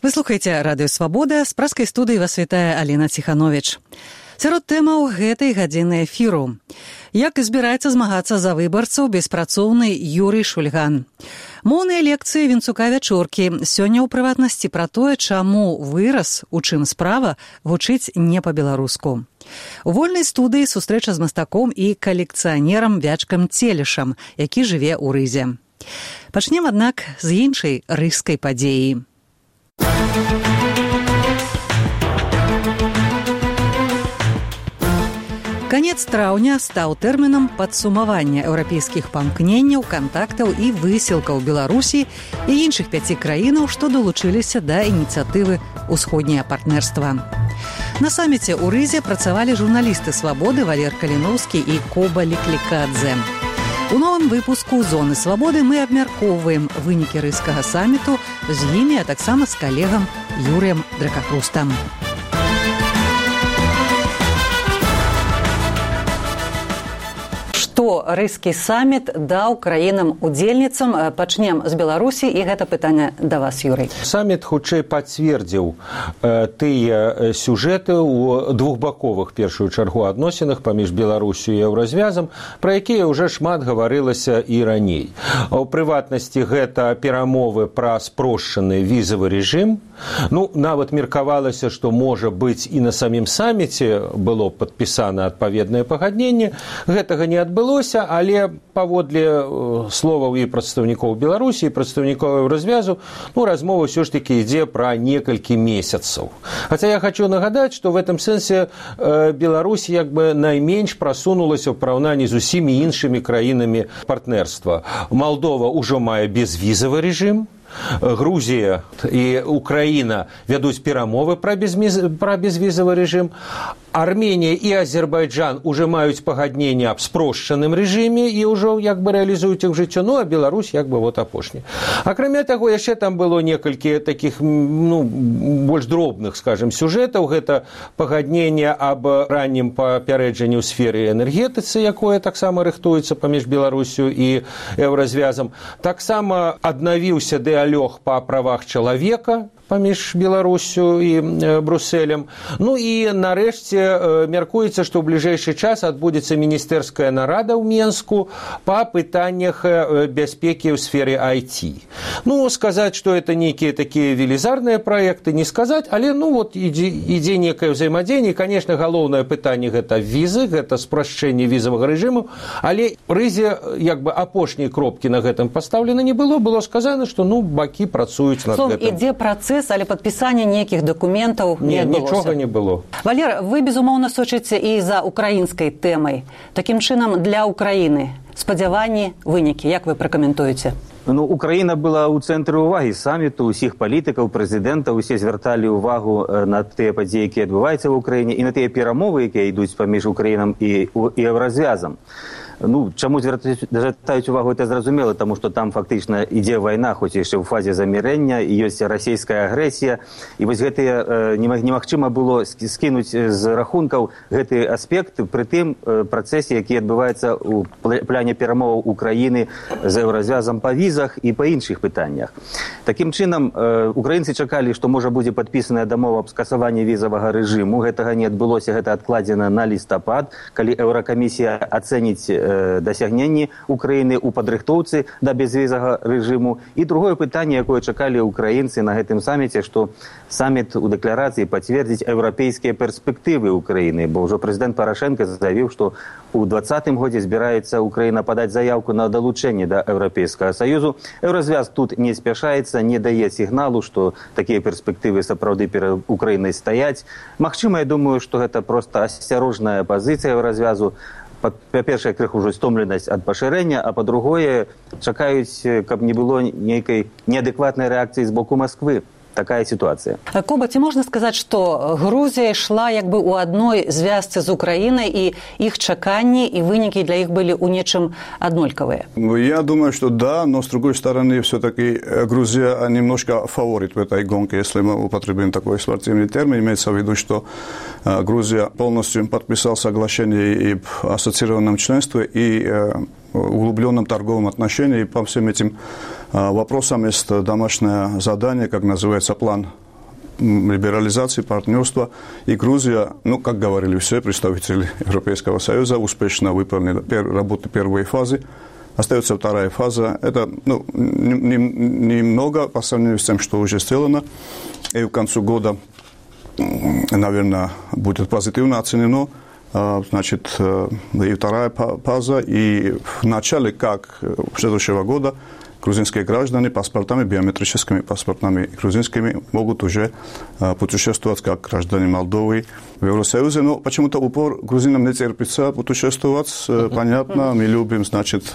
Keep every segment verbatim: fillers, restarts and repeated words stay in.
Вы слухаеце радыё Свабода, з праскай студыі вас вітае Алена Ціхановіч. Сярод тэмаў гэтай гадзіны эфіру. Як збіраецца змагацца за выбарцаў беспрацоўны Юрый Шульган. Моўныя лекцыі Вінцука Вячоркі. Сёння ў прыватнасці пра тое, чаму вырас, у чым справа, гучыць не па-беларуску. У вольнай студыі сустрэча з мастаком і калекцыянерам Вячкам Целішам, які жыве ў Рызе. Пачнем, аднак, з іншай рыжскай падзеі. Канец траўня стаў тэрмінам падсумавання еўрапейскіх памкненняў, кантактаў і высілкаў Беларусі і іншых пяці краінаў, што далучыліся да ініцыятывы «Усходняе партнерства». На саміце ў Рызе працавалі журналісты «Свабоды» Валер Каліноўскі і Коба Ліклікадзе. У новым выпуску «Зоны свабоды» мы абмяркоўваем вынікі рыжскага саміту з імі, а таксама з калегам Юрыем Дракахрустам. Што рыжскі саміт даў краінам-удзельніцам? Пачнем з Беларусі, і гэта пытанне да вас, Юрый. Саміт хутчэй пацвердзіў э, тыя сюжэты ў двухбаковых, першую чаргу, адносінах паміж Беларусю і Еўразвязам, пра якія ўжо шмат гаварылася і раней. У прыватнасці гэта перамовы пра спрошчаны візавы рэжым. Ну, нават меркавалася, што, можа быць, і на самім саміце было падпісана адпаведнае пагадненне. Гэтага не адбылося, але паводле словаў і прадстаўнікоў Беларусі, і прадстаўнікоў Еўразвязу, ну, размова ўсё ж такі ідзе пра некалькі месяцаў. Хаця я хочу нагадаць, што в этом сэнсе э, Беларусь як бы найменш прасунулася ў параўнанні з усімі іншымі краінамі партнерства. Малдова ўжо мае безвізавы рэжым, Грузія і Украіна вядуць перамовы пра безвізавы рэжым. Арменія і Азербайджан уже маюць пагадненне аб спрошчаным рэжыме і ўжо як бы рэалізуюць іх жыццё, ну, а Беларусь як бы вот апошні. Акрамя таго, яшчэ там было некалькі такіх, ну, больш дробных, скажем, сюжэтаў. Гэта пагадненне аб раннім папярэджанні ў сферы энергетыцы, якое таксама рыхтуецца паміж Беларусю і Еўразвязам. Таксама аднавіўся дыалог па правах чалавека паміж Беларусю і Брусэлем. Ну і нарэшце мяркуецца, што ў бліжэйшы час адбудзецца міністэрская нарада ў Менску па пытаннях бяспекі ў сферы ай ти. Ну, сказаць, што это нейкія такія велізарныя праекты, не сказаць, але, ну, вот ідзе, ідзе некае ўзаемадзеянне. Канешне, галоўнае пытанне гэта візы, гэта спрашчэнне візавага рэжыму, але Рызе як бы апошняй кропкі на гэтым пастаўлена не было, было сказана, што, ну, бакі працуюць над Словом, гэтым. Ідзе працэс, але падпісання нейкіх дакументаў не адбылося. Нічога не было. Валер, вы, безумоўна, сочыце і за украінскай тэмай. Такім чынам, для Украіны спадзяванні, вынікі, як вы пракаментуеце? Ну, Украіна была ў цэнтры ўвагі саміту, усіх палітыкаў, прэзідэнтаў, усе звярталі ўвагу на тыя падзеі, якія адбываюцца ў Украіне, і на тыя перамовы, якія ідуць паміж Украінам і Еўразвязам. Ну, чаму звяртаюць увагу, это зразумела, таму што там фактычна ідзе вайна, хоць яшчэ ў фазе замірэння, і ёсць расійская агрэсія, і вось гэтыя немагчыма было скінуць з рахункаў гэты аспект пры тым працэсе, які адбываецца ў пляне перамоваў Украіны з Еўразвязам па візах і па іншых пытаннях. Такім чынам, украінцы чакалі, што можа будзе падпісаная дамова аб скасаванні візавага рэжыму. Гэтага не адбылося, гэта адкладзена на лістапад, калі Еўракамісія ацэніць дасягненні Украіны ў падрыхтоўцы да безвізага рэжыму. І другое пытанне, якое чакалі украінцы на гэтым саміце, што саміт у дэкларацыі пацвердзіць еўрапейскія перспектывы Украіны, бо ўжо прэзідэнт Парашенко заявіў, што у двадцатым годзе збіраецца Украіна падаць заяўку на далучэнне да Еўрапейскага Саюзу. Еўразвяз тут не спяшаецца, не дае сігналу, што такія перспектывы сапраўды перад Украінай стаяць. Магчыма, я думаю, што гэта проста асцярожная пазіцыя Еўразвязу. Па-першае, крыху ўжо стомленасць ад пашырэння, а па-другое, чакаюць, каб не было нейкай неадэкватнай рэакцыі з боку Масквы. Такая сітуацыя. Коба, ці можна сказаць, што Грузія ішла як бы ў адной звязцы з Украінай, і іх чаканні і вынікі для іх былі ў нечым аднолькавыя? Я думаю, что да, но с другой стороны, все-таки Грузия немножко фаворит в этой гонке, если мы употребим такой спортивный термин. Имеется в виду, что Грузия полностью подписала соглашение об ассоциированном членстве и углубленном торговом отношении. И по всем этим вопросам есть домашнее задание, как называется, план либерализации, партнерства. И Грузия, ну, как говорили все представители Европейского Союза, успешно выполнила пер, работы первой фазы. Остается вторая фаза. Это ну, немного не, не по сравнению с тем, что уже сделано. И к концу года, наверное, будет позитивно оценено. Значит, и вторая фаза. И в начале, как следующего года, грузинские граждане паспортами, биометрическими паспортами грузинскими могут уже путешествовать как граждане Молдовы в Евросоюзе. Но почему-то упор грузинам не терпится путешествовать. Понятно, мы любим, значит,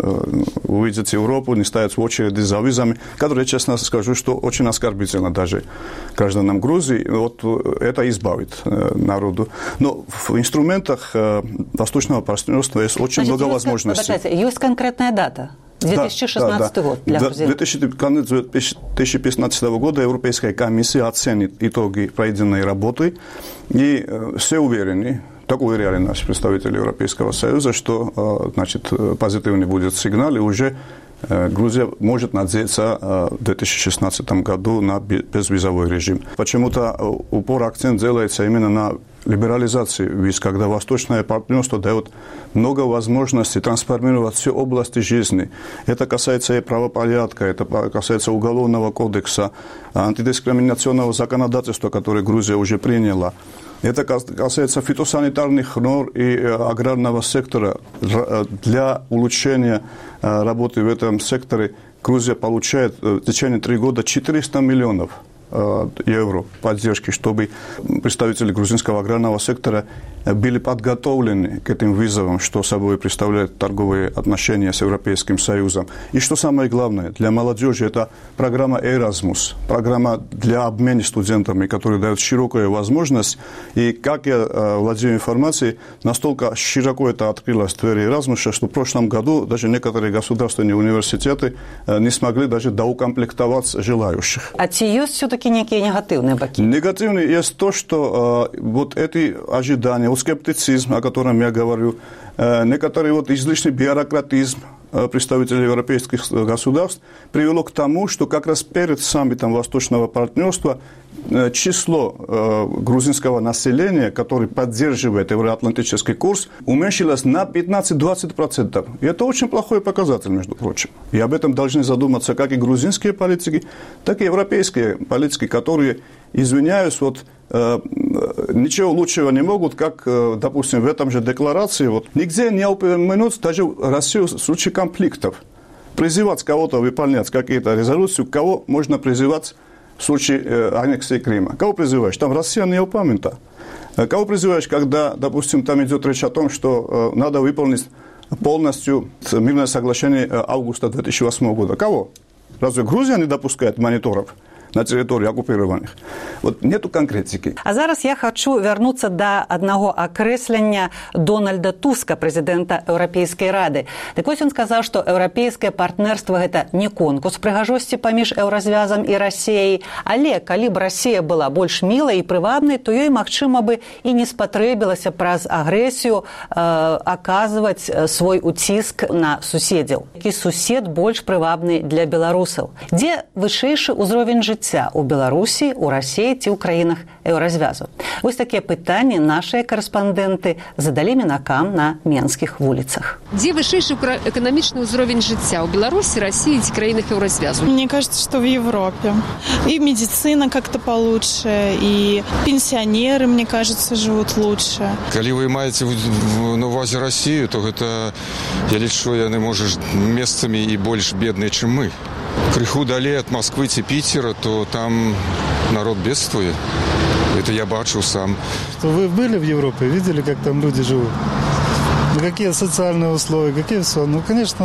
увидеть Европу, не стоять в очереди за визами, которые, честно скажу, что очень оскорбительно даже гражданам Грузии. Вот это избавит народу. Но в инструментах восточного партнерства есть очень Значит, много возможностей. Есть конкретная дата? две тысячи шестнадцатый да, да. год для Грузии. две тысячи пятнадцатого года Европейская комиссия оценит итоги проведенной работы, и э, все уверены, так уверяли наши представители Европейского Союза, что э, значит, позитивный будет сигнал, и уже э, Грузия может надеяться э, в две тысячи шестнадцатом году на безвизовой режим. Почему-то упор, акцент делается именно на либерализации виз, когда восточное партнерство дает много возможностей трансформировать все области жизни. Это касается и правопорядка, это касается уголовного кодекса, антидискриминационного законодательства, которое Грузия уже приняла. Это касается фитосанитарных норм и аграрного сектора. Для улучшения работы в этом секторе Грузия получает в течение трех года четыреста миллионов евро поддержки, чтобы представители грузинского аграрного сектора были подготовлены к этим вызовам, что собой представляют торговые отношения с Европейским Союзом. И что самое главное, для молодежи это программа Erasmus, программа для обмена студентами, которая дает широкую возможность. И как я владею информацией, настолько широко это открылось в двери Erasmus, что в прошлом году даже некоторые государственные университеты не смогли даже доукомплектовать желающих. А те есть все-таки некие негативные боки? Негативные есть то, что э, вот эти ожидания, вот скептицизм, о котором я говорю, э, некоторый вот излишний бюрократизм э, представителей европейских государств привело к тому, что как раз перед саммитом Восточного партнерства э, число э, грузинского населения, которое поддерживает евроатлантический курс, уменьшилось на пятнадцать-двадцать процентов. И это очень плохой показатель, между прочим. И об этом должны задуматься как и грузинские политики, так и европейские политики, которые, извиняюсь, вот э, ничего лучшего не могут, как, э, допустим, в этом же декларации, вот, нигде не упомянуть даже Россию в случае конфликтов. Призывать кого-то выполнять какие-то резолюции, кого можно призывать в случае э, аннексии Крыма. Кого призываешь? Там Россия не упомянута. Кого призываешь, когда, допустим, там идет речь о том, что э, надо выполнить полностью мирное соглашение августа две тысячи восьмого года? Кого? Разве Грузия не допускает мониторов на территории оккупированных? Вот нету конкретики. А зараз я хочу вернуться до одного окреслення Дональда Туска, президента Еўрапейскай рады. Так вось он сказал, что еўрапейскае партнерство это не конкурс прыгажосці паміж еўразвязам і Расіяй, але калі б Расія была больш мілай і прывабнай, то ёй, магчыма бы і не спатрэбілася праз агрэсію э, аказваць свой уціск на суседзяў. Які сусед больш прывабны для беларусаў? Дзе вышэйшы ўзровень жыцця у Беларусі, у Расіі ці ў краінах еўразвязу? Вось такія пытанні нашыя карэспандэнты задалі мінакам на менскіх вуліцах. Дзе вышэйшы эканамічны ўзровень жыцця у Беларусі, России и краінах еўразвязу? Мне кажется, что в Европе. И медицина как-то получше, и пенсионеры, мне кажется, живут лучше. Калі вы маеце на увазе Россию, то гэта, я лічу, яны, можа, месцамі і больш бедныя, чым мы. Крыху далей от Москвы ці Питера, то там народ бедствует. Это я бачу сам. Что вы были в Европе, видели, как там люди живут? Ну, какие социальные условия, какие все? Ну, конечно,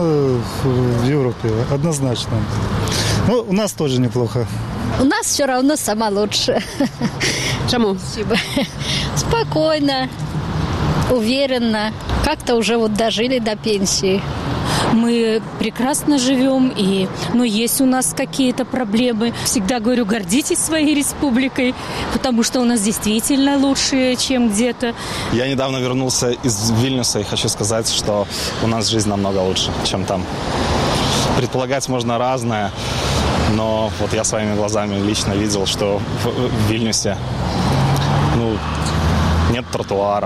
в Европе, однозначно. Ну, у нас тоже неплохо. У нас все равно сама лучше. Чему? Спасибо. Спокойно, уверенно. Как-то уже вот дожили до пенсии. Мы прекрасно живем, и, но есть у нас какие-то проблемы. Всегда говорю, гордитесь своей республикой, потому что у нас действительно лучше, чем где-то. Я недавно вернулся из Вильнюса и хочу сказать, что у нас жизнь намного лучше, чем там. Предполагать можно разное, Но вот я своими глазами лично видел, что в, в Вильнюсе ну, нет тротуаров.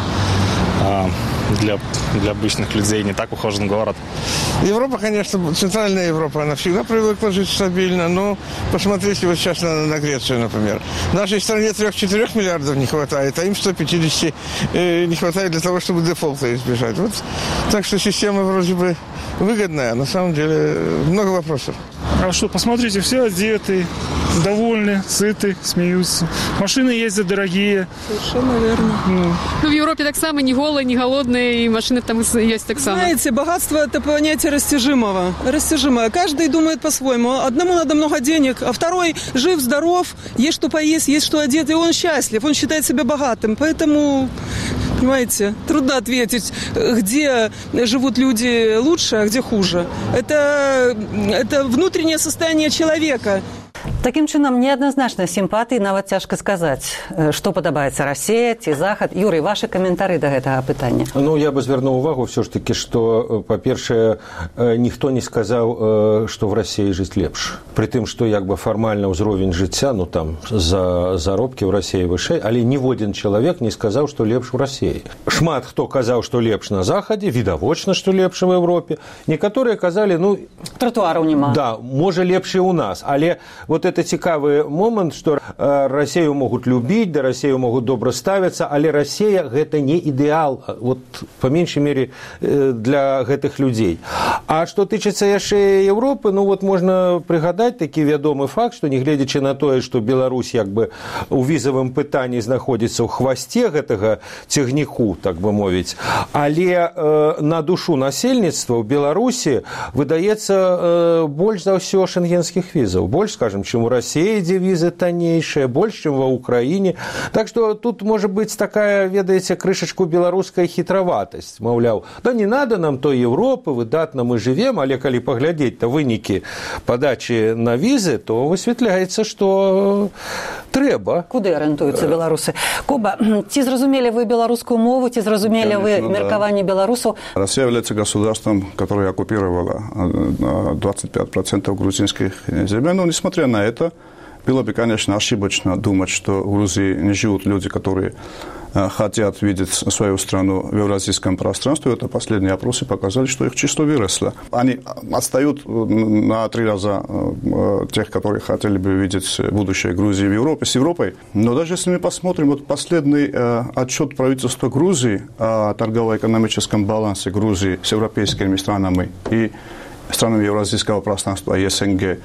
А, для, для обычных людей не так ухожен город. Европа, конечно, Центральная Европа, она всегда привыкла жить стабильно, но посмотрите вот сейчас на, на Грецию, например. В нашей стране трех-четырех миллиардов не хватает, а им сто пятьдесят э, не хватает для того, чтобы дефолта избежать. Вот. Так что система вроде бы выгодная, а на самом деле много вопросов. А что, посмотрите, все одеты, довольны, сыты, смеются. Машины ездят дорогие. Совершенно верно. Ну, ну в Европе так само, не голые, не голодные, и машины там есть так само. Знаете, богатство – это понятие растяжимого. Растяжимое. Каждый думает по-своему. Одному надо много денег, а второй жив, здоров, есть что поесть, есть что одеть, и он счастлив, он считает себя богатым. Поэтому, понимаете, трудно ответить, где живут люди лучше, а где хуже. Это, это внутреннее состояние человека. Такім чынам, неадназначна сімпатыі, нават цяжка сказаць, што падабаецца Расія ці Захад. Юрый, вашы каментары да гэтага пытання? Ну, я бы звярнуў увагу все ж таки, што, па-першае, ніхто не сказаў, што в Расіі жыць лепш. Пры тым, што як бы фармальна ўзровень жыцця, ну там за заробкі ў Расіі вышэй, але ніводзін чалавек не сказаў, што лепш у Расіі. Шмат хто казаў, што лепш на Захадзе, відавочна, што лепш в Европе. Некаторыя казалі, ну... Тротуараў няма. Да, можа лепш і ў нас, але вот это цікавы момант, што э, Расію могуць любіць, да Расію могуць добра ставіцца, але Расія гэта не ідэал, вот па меншай мере э, для гэтых людзей. А што тычыцца яшчэ Европы, ну вот можна прыгадаць такі вядомы факт, што нягледзячы на тое, што Беларусь як бы у візавым пытанні знаходзіцца ў хвасце гэтага цягніку, так бы мовіць, але э, на душу насельніцтва ў Беларусі выдаецца э, больш за ўсё шенгенскіх візаў, больш, скажем, чым у России, где визы таннейшие, больше, чем в Украине. Так что тут может быть такая, ведаете, крышечку белорусская хитроватость. Мовляв, да не надо нам той Европы, выдатно мы живем, але калі поглядеть-то выники подачи на визы, то высветляется, что трэба. Куды арыентуюцца беларусы? Куба, ці зразумелі вы беларускую мову, ці зразумелі вы меркаванне да. беларусаў? Россия является государством, которое оккупировало двадцать пять процентов грузинских земель, но несмотря на это, было бы, конечно, ошибочно думать, что в Грузии не живут люди, которые э, хотят видеть свою страну в евразийском пространстве. Это последние опросы показали, что их число выросло. Они отстают на три раза э, тех, которые хотели бы видеть будущее Грузии в Европе, с Европой. Но даже если мы посмотрим, вот последний э, отчет правительства Грузии о торгово-экономическом балансе Грузии с европейскими странами и странами евразийского пространства и СНГ,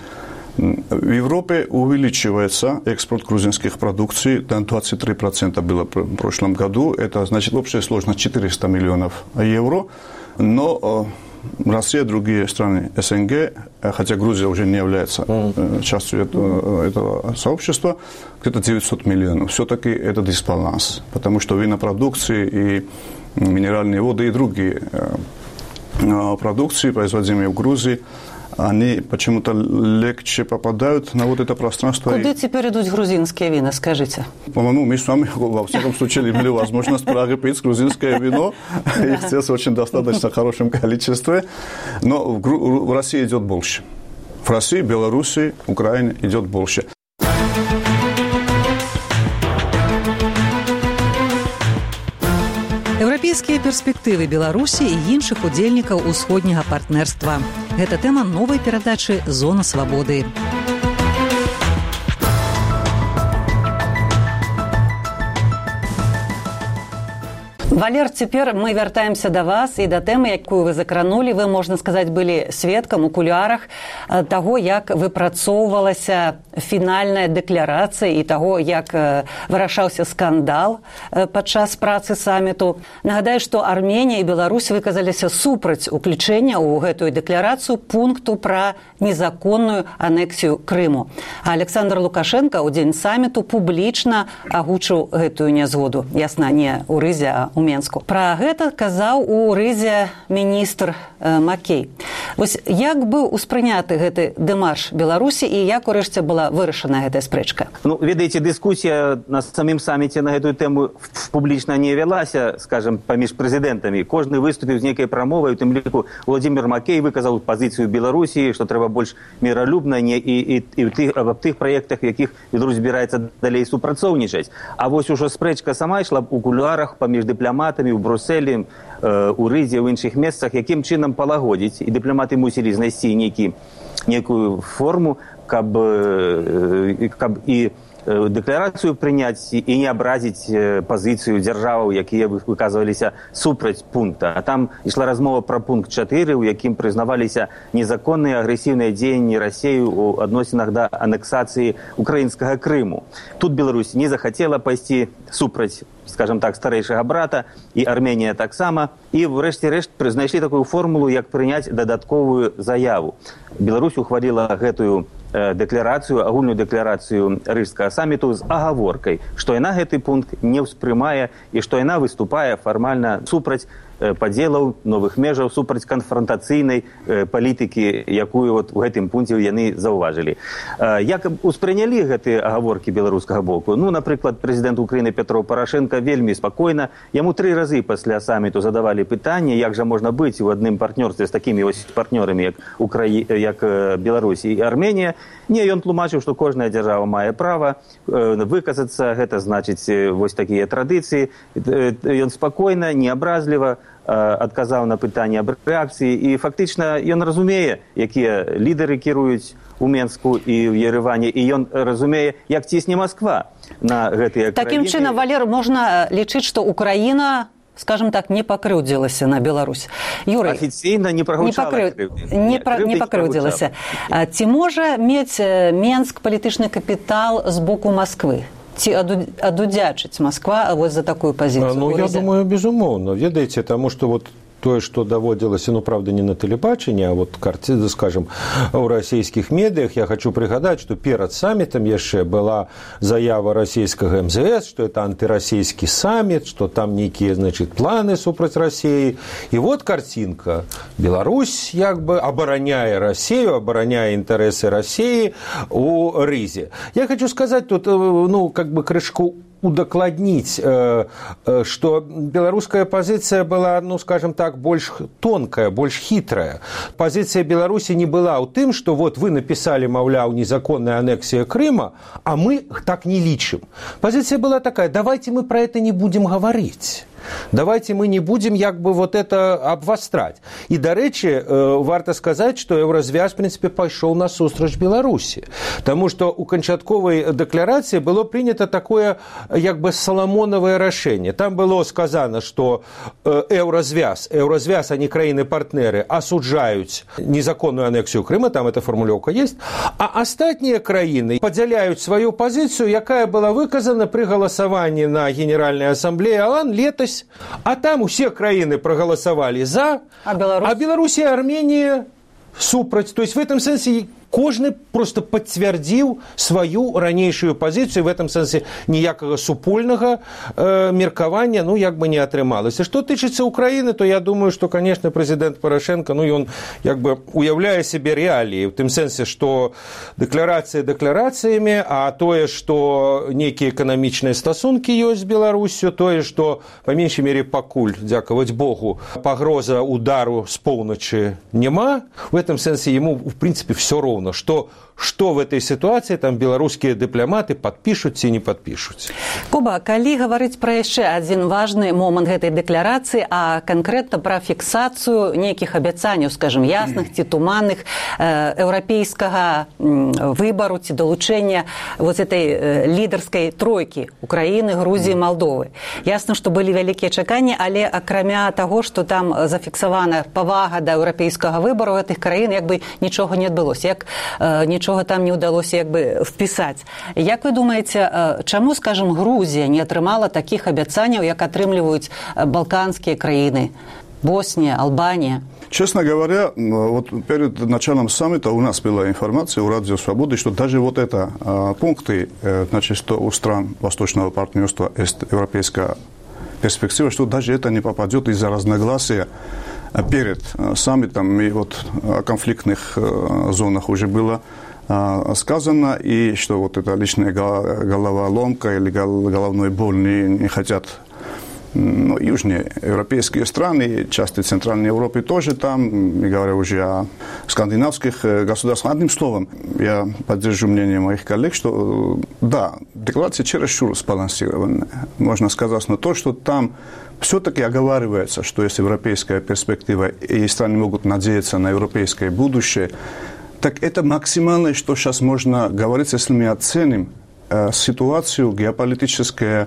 в Европе увеличивается экспорт грузинских продукций, до двадцать три процента было в прошлом году, это значит в общей сложности четыреста миллионов евро, но Россия и другие страны СНГ, хотя Грузия уже не является частью этого, этого сообщества, где-то девятьсот миллионов, все-таки это дисбаланс, потому что винопродукции и минеральные воды и другие продукции, производимые в Грузии, они почему-то легче попадают на вот это пространство. Куда и... теперь идут грузинские вина, скажите? По-моему, мы с вами, во всяком случае, имели возможность пить грузинское вино, и здесь очень достаточно хорошем количестве, но в, Гру... в России идет больше. В России, Беларуси, Украине идет больше. Еўрапейскія перспектывы Беларусі і іншых удзельнікаў усходняга партнерства. Гэта тэма новай перадачы «Зона свабоды». Валер, цяпер мы вяртаемся да вас і да тэмы, якую вы закранулі. Вы, можна сказаць, былі сведкам у кулуарах таго, як выпрацоўвалася фінальная дэкларацыя і таго, як вырашаўся скандал падчас працы саміту. Нагадаю, што Арменія і Беларусь выказаліся супраць уключэння ў гэтую дэкларацыю пункту пра незаконную анексію Крыму. А Александр Лукашенко ў дзень саміту публічна агучыў гэтую нязгоду. Ясна, не ў Рызе, а ў Менску. Пра гэта казаў у Рызе міністр Макей. Вось як быў успрыняты гэты дэмарш Беларусі і як урэшце была вырашана гэтая спрэчка? Ну, ведаеце, дыскусія на самім саміце на гэтую тэму публічна не вялася, скажем, паміж прэзідэнтамі. Кожны выступіў з нейкай прамовай, у тым ліку Владзімір Макей выказаў пазіцыю Беларусі, што трэба больш міралюбна не і, і, і тых, аб тых праектах, якіх Беларусь збіраецца далей супрацоўнічаць. А вось ужо спрэчка сама ішла у кулуарах паміж дыпламатамі ў Брусэлі, у Рызе, ў іншых месцах, якім чынам палагодзіць. І дыпламаты мусілі знайсці нейкі, нейкую форму, каб, каб і дэкларацыю прыняць і не абразіць пазіцыю дзяржаваў, якія выказваліся супраць пункта. А там ішла размова пра пункт чатыры, у якім прызнаваліся незаконныя агрэсіўныя дзеянні Расіі ў адносінах да анексацыі украінскага Крыму. Тут Беларусь не захацела пайсці супраць, скажем так, старэйшага брата, і Арменія таксама. І врэшце рэшт знайшлі такую формулу, як прыняць дадатковую заяву. Беларусь ухваліла гэтую дэкларацыю, агульную дэкларацыю Рыжскага саміту з агаворкай, што яна гэты пункт не ўспрымае і што яна выступае фармальна супраць падзелаў, новых межаў, супраць канфрантацыйнай палітыкі, якую вот у гэтым пункце яны заўважылі. Як успрынялі гэтыя агаворкі беларускага боку? Ну, напрыклад, прэзідэнт Украіны Петро Парашенко вельмі спакойна, яму тры разы пасля саміту задавалі пытанне, як жа можна быць у адным партнёрстве з такімі вось партнёрамі, як, Украі... як Беларусь і Арменія. Не, ён тлумачыў, што кожная дзяржава мае права выказацца, гэта значыць вось такія традыцыі. Ён спакойна, неабразліва адказаў на пытанне аб рэакцыі, і фактычна ён разумее, якія лідары кіруюць у Менску і ў Ереване, і ён разумее, як цісне Масква на гэтыя краіны. Такім чынам, Валер, можна лічыць, што Украіна, скажем так, не пакрыўдзілася на Беларусь. Юрый, афіцыйна не прагучала крыўды. Не, пра, не пакрыўдзілася. Ці можа мець Менск палітычны капітал з боку Масквы? Ці адудзячыць Масква вось за такую пазіцыю? Ну, я думаю, безумоўна. Ведаеце, таму што вот тое, што даводзілася, ну, правда, не на тэлебачанні, а вот, скажем, у расійскіх медыях, я хочу прыгадаць, што перад самітам яшчэ была заява расійскага эм зэ эс, што это антырасійскі саміт, што там нейкія, значит, планы супраць Расіі. І вот картинка. Беларусь як бы абараняе Расію, абараняе інтарэсы Расіі у Рызе. Я хочу сказаць тут, ну, как бы крышку удакладніць, што беларуская пазіцыя была, ну, скажем так, больш тонкая, больш хітрая. Пазіцыя Беларусі не была ў тым, што вот вы напісалі, маўляў, незаконная анексія Крыма, а мы так не лічым. Пазіцыя была такая: давайте мы про это не будем говорить. Давайте мы не будем як бы вот это обвастрать. И, до речи, варто сказать, что Еврозвяз, в принципе, пошел на сустрач Беларуси. Потому что у канчатковой декларации было принято такое як бы соломоновое решение. Там было сказано, что Еврозвяз, Еврозвяз, они краины-партнеры, осуждают незаконную аннексию Крыма, там эта формулировка есть, а остальные краины поделяют свою позицию, якая была выказана при голосовании на Генеральной Ассамблее ООН летось. А там усе краіны проголосовали за, а Беларусь, а Беларусь и Армения супраць. То есть в этом сенсе кожны просто пацвярдзіў сваю ранейшую пазіцыю, в этом сэнсе ніякага супольнага э, меркавання, ну, як бы не атрымалася. Што тычыцца Украіны, то я думаю, што, конечно, прэзідэнт Парашенко, ну, ён як бы уяўляе сябе рэаліі, в тым сэнсе, што дэкларацыі дэкларацыямі, а тое, што нейкія эканамічныя стасункі ёсць з Беларусю, тое, што, па меншай мере, пакуль, дзякаваць Богу, пагроза удару з поўначы няма, в этом сэнсе ему, в принципе, все ровно. Что, что в этой ситуации там белорусские дипломаты подпишут ці не подпишут. Куба, калі гаварыць пра яшчэ адзін важны момант гэтай дэкларацыі, а канкрэтна пра фіксацыю нейкіх абяцанняў, скажем, ясных ці туманных э, еўрапейскага э, выбару ці далучэння вот этой э, лідарскай тройкі Украіны, Грузіі, Малдовы. Ясна, што былі вялікія чаканні, але акрамя таго, што там зафіксавана павага да еўрапейскага выбару гэтых краін, як бы нічога не адбылося, як э, нічога там не ўдалося як бы впісаць. Як вы думаеце, э, чаму, скажем, Грузія не атрымала такіх абяцанняў, як атрымліваюць балканские краины, Босния, Албания? Честно говоря, вот перед началом саммита у нас была информация у Радио Свободы, что даже вот это а, пункты, значит, что у стран Восточного партнерства есть европейская перспектива, что даже это не попадет из-за разногласия перед саммитом, и вот о конфликтных зонах уже было сказано, и что вот эта личная головоломка или головной боль не, не хотят, ну, южные европейские страны, части Центральной Европы тоже там, не говоря уже о скандинавских государствах. Одним словом, я поддержу мнение моих коллег, что да, декларация чересчур сбалансированная. Можно сказать, но то, что там все-таки оговаривается, что есть европейская перспектива, и страны могут надеяться на европейское будущее, так это максимальное, что сейчас можно говорить, если мы оценим э, ситуацию, геополитическая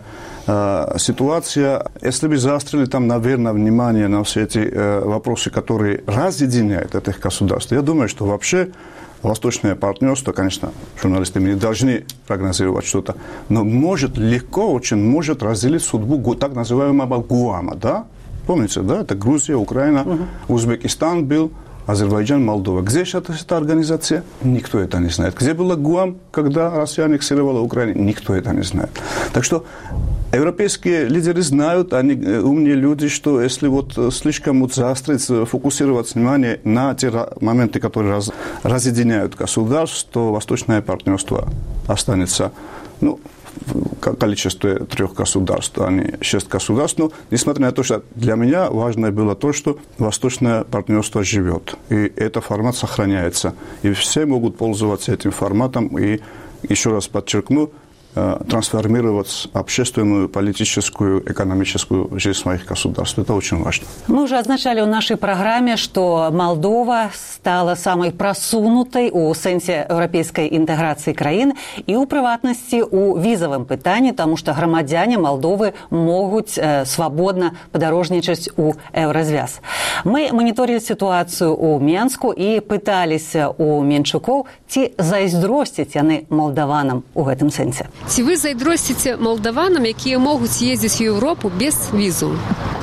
э, ситуация. Если бы заострили там, наверное, внимание на все эти э, вопросы, которые разъединяют этих государств, я думаю, что вообще восточное партнерство, конечно, журналисты не должны прогнозировать что-то, но может легко, очень может разделить судьбу так называемого Гуама, да? Помните, да? Это Грузия, Украина, угу. Узбекистан был, Азербайджан, Молдова. Где сейчас эта организация? Никто это не знает. Где была Гуам, когда Россия аннексировала Украину? Никто это не знает. Так что европейские лидеры знают, они умные люди, что если вот слишком вот заострить, фокусировать внимание на те моменты, которые раз, разъединяют государств, то восточное партнерство останется, ну, количестве трех государств, а не шесть государств. Но, несмотря на то, что для меня важно было то, что восточное партнерство живет. И этот формат сохраняется. И все могут пользоваться этим форматом. И, еще раз подчеркну, трансформировать общественную, политическую, экономическую жизнь своих государств. Это очень важно. Мы уже означали в нашей программе, что Молдова стала самой просунутой у сэнсе европейской интеграции краін и у приватности у визовым пытании, потому что громадяне Молдовы могут э, свободно подорожничать у Еврозвяз. Мы мониторили ситуацию у Менску и пытались у Менчуков, ці зайздросцяць яны молдаванам у гэтым сэнсе. Ці вы зайздросціце молдаванам, якія могуць ездзіць у Европу без визу?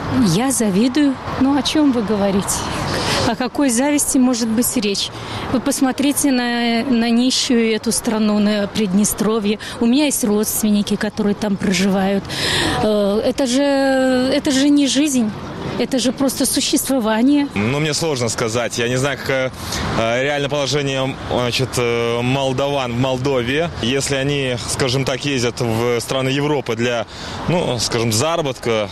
Я завидую. Ну, о чем вы говорите? О какой зависти может быть речь? Вы посмотрите на, на нищую эту страну, на Приднестровье. У меня есть родственники, которые там проживают. Это же, это же не жизнь. Это же просто существование. Ну, мне сложно сказать. Я не знаю, какое э, реальное положение, значит, э, молдаван в Молдове. Если они, скажем так, ездят в страны Европы для, ну, скажем, заработка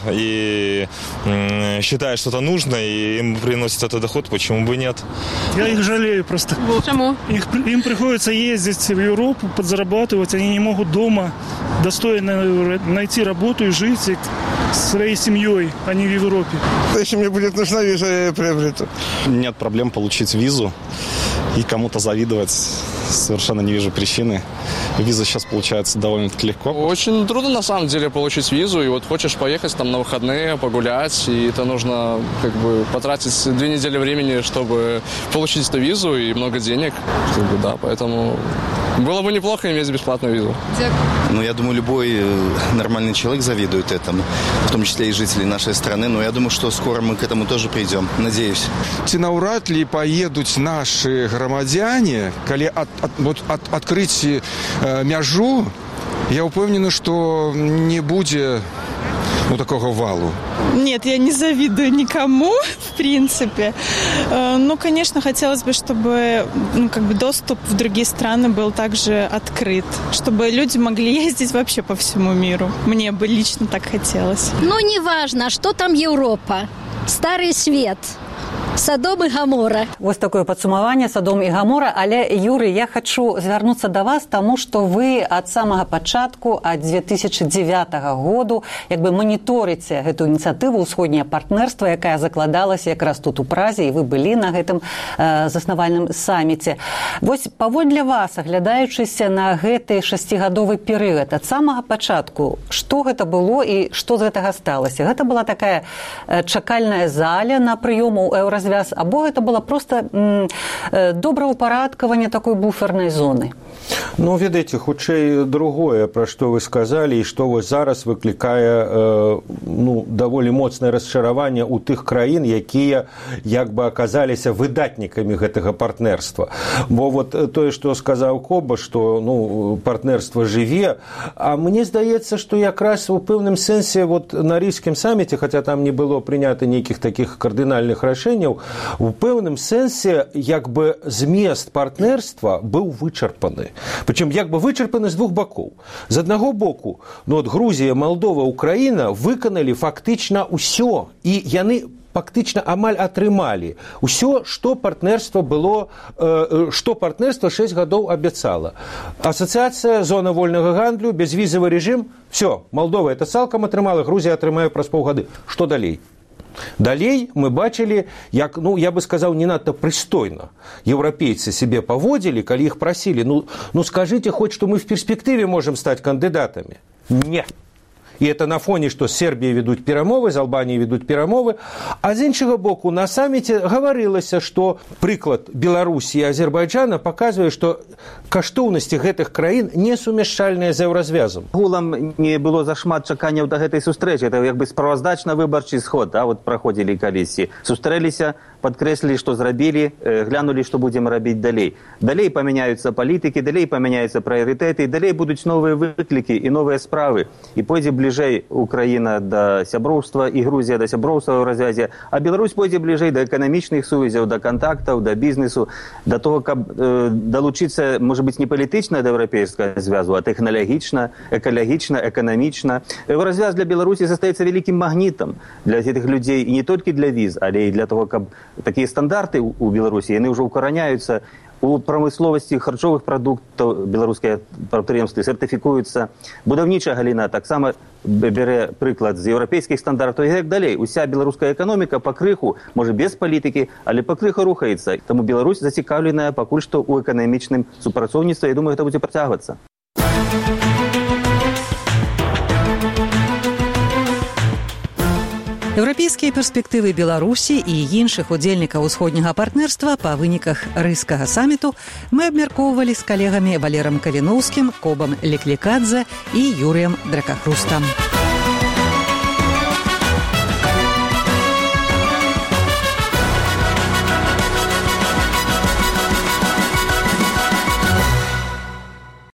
и э, считают что-то нужно, и им приносит это доход, почему бы нет? Я их жалею просто. Почему? Их, им приходится ездить в Европу, подзарабатывать. Они не могут дома достойно найти работу и жить своей семьей, а не в Европе. Если мне будет нужна виза, я ее приобрету. Нет проблем получить визу и кому-то завидовать. Совершенно не вижу причины. Виза сейчас получается довольно-таки легко. Очень трудно на самом деле получить визу. И вот хочешь поехать там на выходные, погулять, и это нужно как бы потратить две недели времени, чтобы получить эту визу, и много денег. Как бы, да, поэтому было бы неплохо иметь бесплатную визу. Ну, я думаю, любой нормальный человек завидует этому, в том числе и жители нашей страны. Но я думаю, что скоро мы к этому тоже придем. Надеюсь. Ці наўрад ли поедут наши громадяне, коли от, от, вот, от, открыть э, мяжу, я упевнений, что не будет ну, такого валу. Нет, я не завидую никому, в принципе. Но, конечно, хотелось бы, чтобы ну, как бы доступ в другие страны был также открыт, чтобы люди могли ездить вообще по всему миру. Мне бы лично так хотелось. Ну, неважно, что там Европа. Старый свет. Садом і Гамора. Вось такое падсумаванне Садом і Гамора, але Юрый, я хочу звярнуцца да вас, таму што вы ад самага пачатку ад две тысячи девятого году як бы маніторыце гэту ініцыятыву ўсходняе партнерства, якая закладалася якраз тут у Празе, і вы былі на гэтым э, заснавальным саміце. Вось паводле вас, аглядаючыся на гэты шасцігадовы перыяд ад самага пачатку, што гэта было і што з гэтага сталася? Гэта была такая э, чакальная заля на прыём у Еўразвяз, або гэта было просто м, добраўпарадкаванне такой буфернай зоны? Ну, ведаеце, хутчэй другое, пра што вы сказалі, і што вось зараз выклікае э, ну, даволі моцнае расчараванне ў тых краін, якія як бы аказаліся выдатнікамі гэтага партнерства. Бо вот тое, што сказаў Коба, што ну, партнерства жыве, а мне здаецца, што якраз у пэўным сэнсе вот, на Рижскім саміце, хаця там не было прынята нейкіх такіх кардынальных рашэнняў, у пэўным сэнсе як бы змест партнерства быў вычарпаны. Причем як бы вычарпаны з двух бакоў. З аднаго боку, ну, от Грузія, Малдова, Украіна выканалі фактычна ўсё, і яны фактычна амаль атрымалі ўсё, што партнерства было, э, што партнерства шэсць гадоў абяцала. Асацыяцыя, зона вольнага гандлю, безвізавы рэжым, все, Малдова это цалкам атрымала, Грузія атрымае праз паўгады. Што далей? Далей мы бачылі, як, ну, я бы сказаў, не надта прыстойна еўрапейцы себе паводзілі, калі іх прасілі, ну, ну скажите хоть, что мы в перспектыве можем стать кандидатами. Не. І это на фоне, што з Сербіяй ведуць перамовы, з Албаніяй ведуць перамовы. А з іншага боку, на саміце гаварылася, што прыклад Беларусі і Азербайджана паказвае, што каштоўнасці гэтых краін не сумяшчальныя з еўразвязам. Гулам не было зашмат чаканняў да гэтай сустрэчы. Это як бы справаздачна-выбарчы сход, да, вот праходзілі калісьці. Сустрэліся, падкрэслілі, што зрабілі, глянулі, што будзем рабіць далей. Далей памяняюцца палітыкі, далей памяняюцца прыярытэты, далей будуць новыя выклікі і новыя справы. І пойдзе бліжэй Украіна да сяброўства і Грузія да сяброўства ў развязе, а Беларусь пойдзе бліжэй да эканамічных сувязяў, да кантактаў, да бізнесу, да того, каб э, далучыцца, можа быць, не палітычна да еўрапейскага звязу, а тэхналагічна, экалагічна, эканамічна. Еўразвяз для Беларусі застаецца вялікім магнітам для гэтых людзей, і не толькі для віз, але і для того, каб такія стандарты ў Беларусі, яны ўжо ўкараняюцца у прамысловасці харчовых прадуктаў, беларускія прадпрыемствы сертыфікуюцца, будаўнічая галіна таксама бярэ прыклад з еўрапейскіх стандартаў і як далей. Уся беларуская эканоміка пакрыху, можа без палітыкі, але пакрыху рухаецца. Таму Беларусь зацікаўленая пакуль што ў эканамічным супрацоўніцтве, і думаю, гэта будзе працягвацца. Еўрапейскія перспектывы Беларусі і іншых удзельнікаў усходняга партнерства па выніках Рыжскага саміту мы абмяркоўвалі з калегамі Валерам Каліноўскім, Кобам Леклікадзе і Юрыем Дракахрустам.